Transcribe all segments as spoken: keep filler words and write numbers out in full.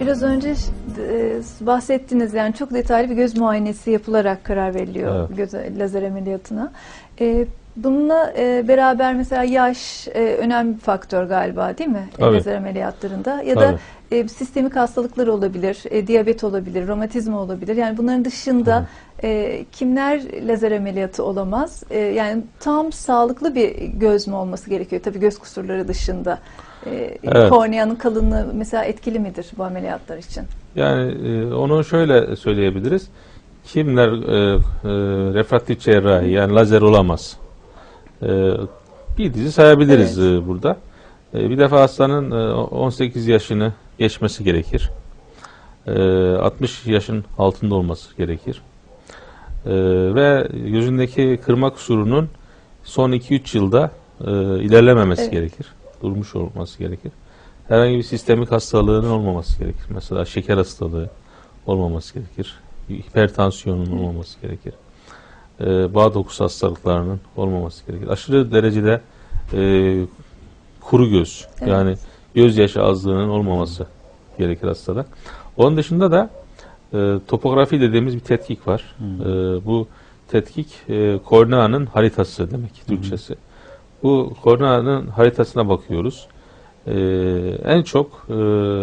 biraz önce e, bahsettiniz, yani çok detaylı bir göz muayenesi yapılarak karar veriliyor evet. göz lazer ameliyatına. E, bununla e, beraber mesela yaş e, önemli bir faktör galiba, değil mi? E, lazer ameliyatlarında ya da e, sistemik hastalıklar olabilir, e, diyabet olabilir, romatizma olabilir. Yani bunların dışında e, kimler lazer ameliyatı olamaz? E, yani tam sağlıklı bir göz mü olması gerekiyor? Tabii göz kusurları dışında. E, evet. Korneanın kalınlığı mesela etkili midir bu ameliyatlar için? Yani e, onu şöyle söyleyebiliriz. Kimler e, e, refraktif cerrahi yani lazer olamaz? E, bir dizi sayabiliriz evet. e, burada. E, bir defa hastanın e, on sekiz yaşını geçmesi gerekir. E, altmış yaşın altında olması gerekir. E, ve yüzündeki kırma kusurunun son iki üç yılda e, ilerlememesi evet. gerekir. Durmuş olması gerekir. Herhangi bir sistemik hastalığının olmaması gerekir. Mesela şeker hastalığı olmaması gerekir. Hipertansiyonun olmaması gerekir. Ee, bağ dokusu hastalıklarının olmaması gerekir. Aşırı derecede e, kuru göz, evet. yani gözyaşı azlığının olmaması gerekir hastada. Onun dışında da e, topografi dediğimiz bir tetkik var. Hmm. E, bu tetkik e, korneanın haritası demek Türkçesi. Hmm. Bu korneanın haritasına bakıyoruz. Ee, en çok e,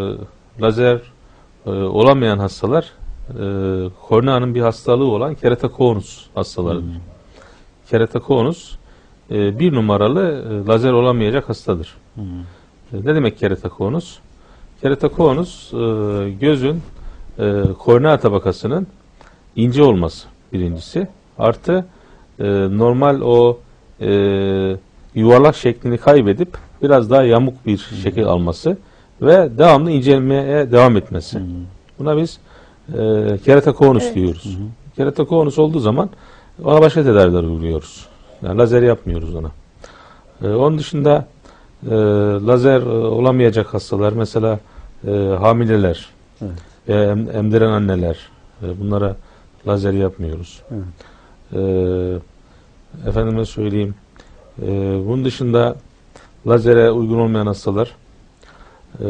lazer e, olamayan hastalar e, korneanın bir hastalığı olan keratokonus hastalarıdır. Hmm. Keratokonus e, bir numaralı e, lazer olamayacak hastadır. Hmm. E, ne demek keratokonus? Keratokonus e, gözün e, kornea tabakasının ince olması birincisi. Artı e, normal o e, yuvarlak şeklini kaybedip biraz daha yamuk bir hmm. şekil alması ve devamlı incelmeye devam etmesi. Hmm. Buna biz e, keratokonus evet. diyoruz. Hmm. Keratokonus olduğu zaman ona başka tedaviler uyguluyoruz. Yani lazer yapmıyoruz ona. E, onun dışında e, lazer e, olamayacak hastalar, mesela e, hamileler, evet. e, em, emdiren anneler, e, bunlara lazer yapmıyoruz. Evet. E, efendime söyleyeyim, Ee, bunun dışında lazere uygun olmayan hastalar, e,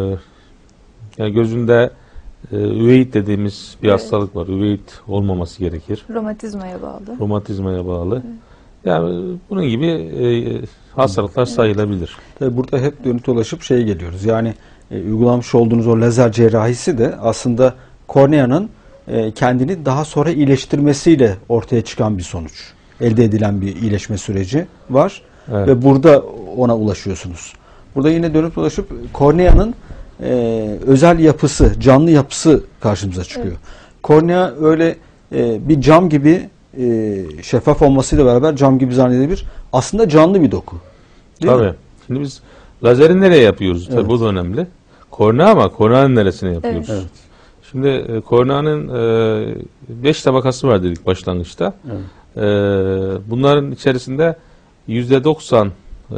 yani gözünde e, üveit dediğimiz bir evet. hastalık var. Üveit olmaması gerekir. Romatizmaya bağlı. Romatizmaya bağlı. Evet. Yani bunun gibi e, hastalıklar evet. sayılabilir. Tabii burada hep dönüp dolaşıp şeye geliyoruz. Yani e, uygulamış olduğunuz o lazer cerrahisi de aslında korneanın e, kendini daha sonra iyileştirmesiyle ortaya çıkan bir sonuç. Elde edilen bir iyileşme süreci var evet. ve burada ona ulaşıyorsunuz. Burada yine dönüp dolaşıp korneanın e, özel yapısı, canlı yapısı karşımıza çıkıyor. Evet. Kornea öyle e, bir cam gibi e, şeffaf olmasıyla beraber cam gibi zannedebilir. Aslında canlı bir doku. Değil Tabii. Mi? Şimdi biz lazeri nereye yapıyoruz? Evet. Tabii bu da önemli. Kornea ama korneanın neresine yapıyoruz? Evet. Şimdi e, korneanın e, beş tabakası var dedik başlangıçta. Evet. Bunların içerisinde yüzde doksan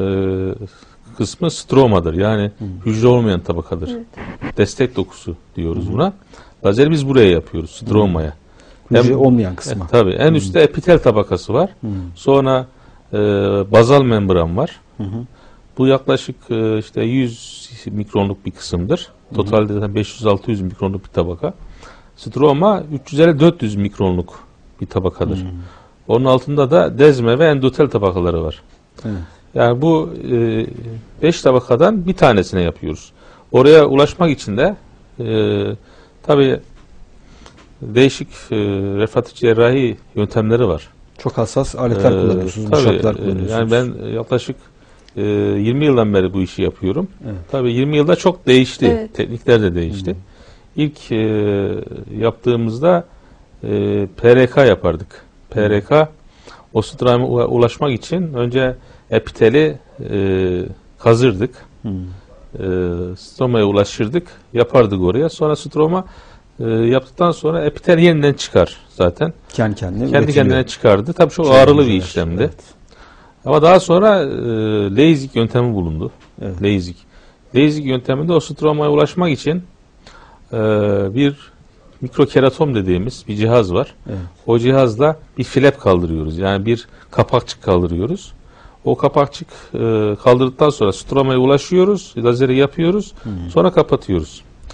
kısmı stromadır. Yani hmm. hücre olmayan tabakadır. Evet. Destek dokusu diyoruz hmm. buna. Lazeri biz buraya yapıyoruz, stromaya. Hmm. Hücre olmayan kısmı. E, tabii. En hmm. üstte epitel tabakası var. Hmm. Sonra e, bazal membran var. Hmm. Bu yaklaşık e, işte yüz mikronluk bir kısımdır. Hmm. Totalde beş yüz altı yüz mikronluk bir tabaka. Stroma üç yüz elli dört yüz mikronluk bir tabakadır. Hmm. Onun altında da dezme ve endotel tabakaları var. Evet. Yani bu e, beş tabakadan bir tanesine yapıyoruz. Oraya ulaşmak için de e, tabii değişik e, refraktif cerrahi yöntemleri var. Çok hassas aletler ee, kullanıyorsunuz, bıçaklar kullanıyorsunuz. Yani ben yaklaşık e, yirmi yıldan beri bu işi yapıyorum. Evet. Tabii yirmi yılda çok değişti. Evet. Teknikler de değişti. Hı. İlk e, yaptığımızda e, P R K yapardık. P R K o stroma ulaşmak için önce epiteli e, kazırdık. Hmm. E, stromaya ulaşırdık. Yapardık oraya. Sonra stroma e, yaptıktan sonra epitel yeniden çıkar zaten. Kendi kendine Kendi kendine çıkardı. Tabii çok Kendi ağrılı bir işlemdi. Evet. Ama daha sonra e, LASIK yöntemi bulundu. Evet. LASIK. LASIK yönteminde o stromaya ulaşmak için e, bir mikrokeratom dediğimiz bir cihaz var. Evet. O cihazla bir flap kaldırıyoruz. Yani bir kapakçık kaldırıyoruz. O kapakçık e, kaldırdıktan sonra stromaya ulaşıyoruz. Lazeri yapıyoruz. Hmm. Sonra kapatıyoruz.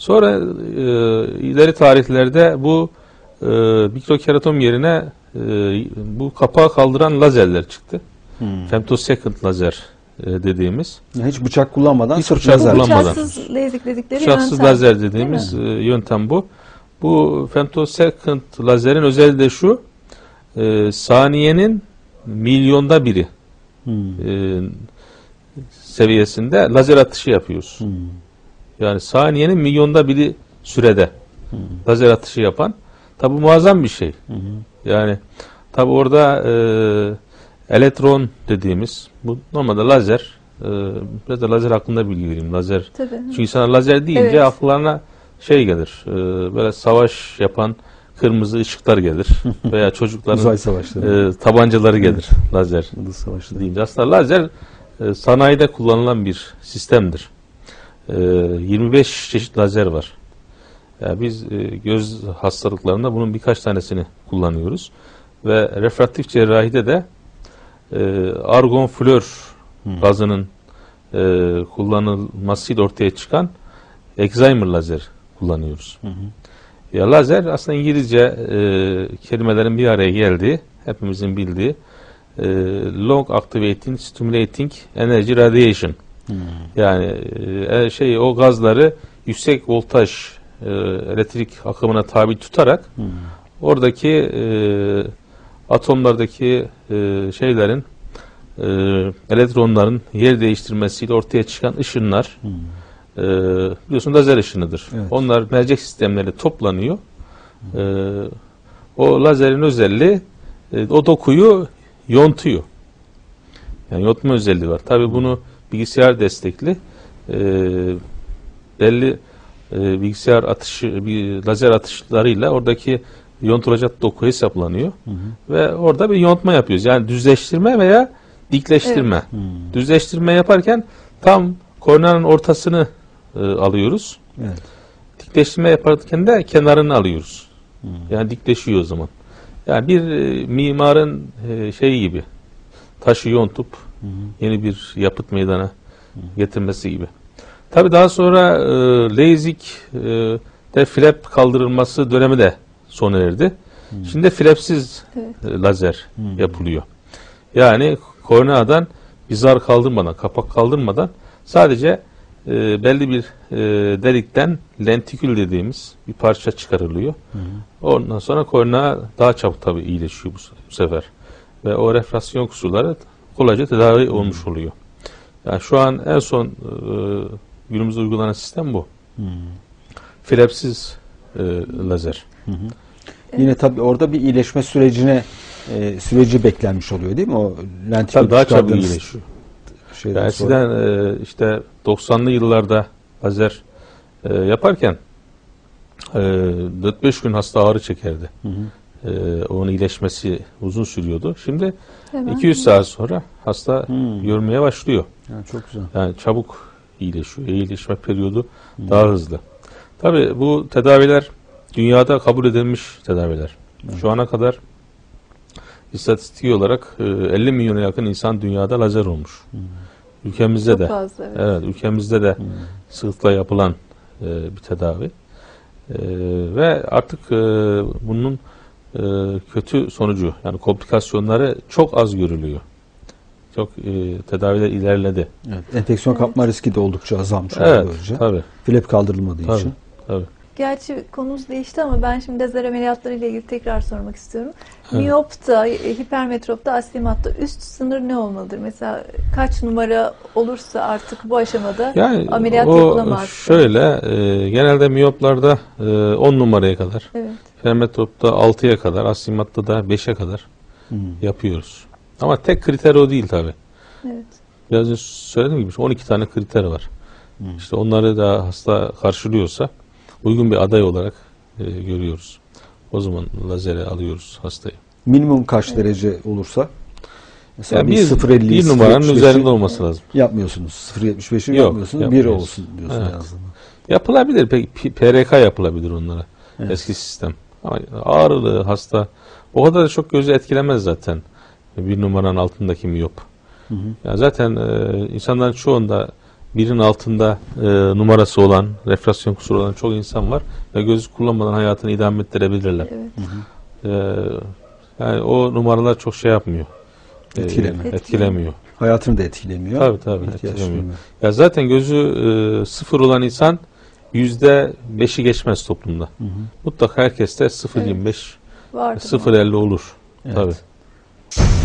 Sonra e, ileri tarihlerde bu e, mikrokeratom yerine e, bu kapağı kaldıran lazerler çıktı. Hmm. Femtosecond lazer e, dediğimiz. Yani hiç bıçak kullanmadan, hiç sırf bıçak lazer. kullanmadan. Bıçaksız lazik dedikleri Bıçaksız yöntem. lazer dediğimiz e, yöntem bu. Bu femtosecond lazerin özelliği de şu, e, saniyenin milyonda biri hmm. e, seviyesinde lazer atışı yapıyoruz. Hmm. Yani saniyenin milyonda biri sürede hmm. lazer atışı yapan, tabi muazzam bir şey. Hmm. Yani tabi orada e, elektron dediğimiz, bu normalde lazer, e, biraz da lazer hakkında bilgi vereyim. Lazer. Tabii. Çünkü sana lazer deyince evet. akıllarına şey gelir, e, böyle savaş yapan kırmızı ışıklar gelir veya çocukların e, tabancaları gelir evet. lazer deyince. Aslında lazer e, sanayide kullanılan bir sistemdir. E, yirmi beş çeşit lazer var. Yani biz e, göz hastalıklarında bunun birkaç tanesini kullanıyoruz. Ve refraktif cerrahide de e, argon flör hmm. gazının e, kullanılmasıyla ortaya çıkan Excimer lazer kullanıyoruz. Hı hı. Ya lazer aslında İngilizce e, kelimelerin bir araya geldiği, hepimizin bildiği e, long activating stimulating energy radiation. Hı. Yani e, şey o gazları yüksek voltaj e, elektrik akımına tabi tutarak hı. oradaki e, atomlardaki e, şeylerin e, elektronların yer değiştirmesiyle ortaya çıkan ışınlar hı. Ee, biliyorsun lazer ışınıdır. Evet. Onlar mercek sistemleri toplanıyor. Ee, o lazerin özelliği e, o dokuyu yontuyor. Yani yontma özelliği var. Tabii bunu bilgisayar destekli e, belli e, bilgisayar atışı, bir lazer atışlarıyla oradaki yontulacak doku hesaplanıyor. Hı hı. Ve orada bir yontma yapıyoruz. Yani düzleştirme veya dikleştirme. Evet. Hı. Düzleştirme yaparken tam korneanın ortasını e, alıyoruz. Evet. Dikleştirme yaparken de kenarını alıyoruz. Hmm. Yani dikleşiyor o zaman. Yani bir e, mimarın e, şeyi gibi taşı yontup hmm. yeni bir yapıt meydana hmm. getirmesi gibi. Tabii daha sonra e, LASIK e, de flap kaldırılması dönemi de sona erdi. Hmm. Şimdi de flapsiz evet. e, lazer hmm. yapılıyor. Yani korneadan bir zar kaldırmadan, kapak kaldırmadan sadece e, belli bir e, delikten lentikül dediğimiz bir parça çıkarılıyor. Hı hı. Ondan sonra kornea daha çabuk tabii iyileşiyor bu, bu sefer. Ve o refraksiyon kusurları kolayca tedavi hı. olmuş oluyor. Yani şu an en son e, günümüzde uygulanan sistem bu. Hı. Flapsiz e, lazer. Hı hı. Evet. Yine tabii orada bir iyileşme sürecine e, süreci beklenmiş oluyor değil mi? O lentikül daha çabuk iyileşiyor. Yani eskiden e, işte doksanlı yıllarda lazer e, yaparken e, dört beş gün hasta ağrı çekerdi. Hı hı. E, onun iyileşmesi uzun sürüyordu. Şimdi hemen iki yüz saat sonra hasta hı. görmeye başlıyor. Yani çok güzel. Yani çabuk iyileşiyor. İyileşme periyodu hı. daha hızlı. Tabii bu tedaviler dünyada kabul edilmiş tedaviler. Hı. Şu ana kadar istatistik olarak e, elli milyona yakın insan dünyada lazer olmuş. Hı. Ülkemizde Çok de fazla, evet. evet ülkemizde de hmm. sıklıkla yapılan e, bir tedavi. E, ve artık e, bunun e, kötü sonucu yani komplikasyonları çok az görülüyor. Çok e, tedaviler ilerledi. Evet, enfeksiyon evet. kapma riski de oldukça azalmış evet, oldu böylece. Tabii. Flap kaldırılmadığı tabii, için. Tabii. Gerçi konumuz değişti ama ben şimdi lazer ameliyatları ile ilgili tekrar sormak istiyorum. Evet. Miyopta, hipermetropta, astigmatta üst sınır ne olmalıdır? Mesela kaç numara olursa artık bu aşamada yani ameliyat yapılamaz. Şöyle, e, genelde miyoplarda e, on numaraya kadar, evet. hipermetropta altıya kadar, astigmatta da beşe kadar hmm. yapıyoruz. Ama tek kriter o değil tabii. Evet. Biraz önce söylediğim gibi on iki tane kriter var. Hmm. İşte onları da hasta karşılıyorsa uygun bir aday olarak e, görüyoruz. O zaman lazere alıyoruz hastayı. Minimum kaç evet. derece olursa? Mesela yani bir sıfır elli bir numaranın üzerinde olması lazım. Yapmıyorsunuz. sıfır yetmiş beşi yapmıyorsunuz. bir olsun diyorsunuz. Evet. Yapılabilir. Peki P R K yapılabilir onlara. Evet. Eski sistem. Ama ağrılı hasta o kadar da çok gözü etkilemez zaten. Bir numaranın altındaki miyop. Hı hı. Yani zaten e, insanların çoğunda birin altında e, numarası olan, refraksiyon kusuru olan çok insan var ve gözlük kullanmadan hayatını idame ettirebilirler. Evet. E, yani o numaralar çok şey yapmıyor. E, Etkilemiyor. etkilemiyor. Hayatını da etkilemiyor. Tabii tabii İhtiyaç etkilemiyor. duymuyor. Ya zaten gözü e, sıfır olan insan yüzde beşi geçmez toplumda. Hı hı. Mutlaka herkeste sıfır virgül yirmi beş, Vardır sıfır virgül elli olur. Evet. Tabii.